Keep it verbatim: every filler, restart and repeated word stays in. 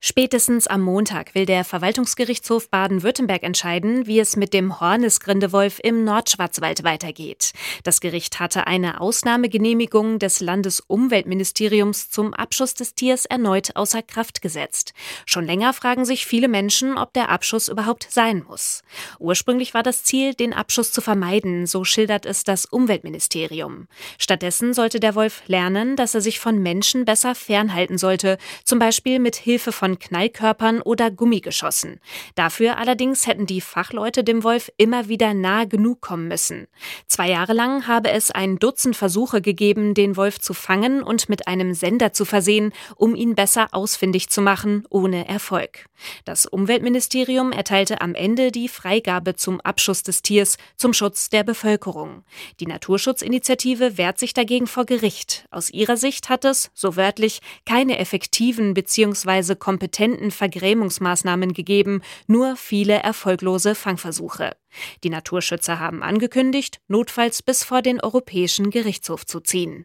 Spätestens am Montag will der Verwaltungsgerichtshof Baden-Württemberg entscheiden, wie es mit dem Hornisgrindewolf im Nordschwarzwald weitergeht. Das Gericht hatte eine Ausnahmegenehmigung des Landesumweltministeriums zum Abschuss des Tiers erneut außer Kraft gesetzt. Schon länger fragen sich viele Menschen, ob der Abschuss überhaupt sein muss. Ursprünglich war das Ziel, den Abschuss zu vermeiden, so schildert es das Umweltministerium. Stattdessen sollte der Wolf lernen, dass er sich von Menschen besser fernhalten sollte, zum Beispiel mit Hilfe von Knallkörpern oder Gummigeschossen. Dafür allerdings hätten die Fachleute dem Wolf immer wieder nahe genug kommen müssen. Zwei Jahre lang habe es ein Dutzend Versuche gegeben, den Wolf zu fangen und mit einem Sender zu versehen, um ihn besser ausfindig zu machen, ohne Erfolg. Das Umweltministerium erteilte am Ende die Freigabe zum Abschuss des Tiers zum Schutz der Bevölkerung. Die Naturschutzinitiative wehrt sich dagegen vor Gericht. Aus ihrer Sicht hat es, so wörtlich, keine effektiven bzw. kompetenten Vergrämungsmaßnahmen gegeben, nur viele erfolglose Fangversuche. Die Naturschützer haben angekündigt, notfalls bis vor den Europäischen Gerichtshof zu ziehen.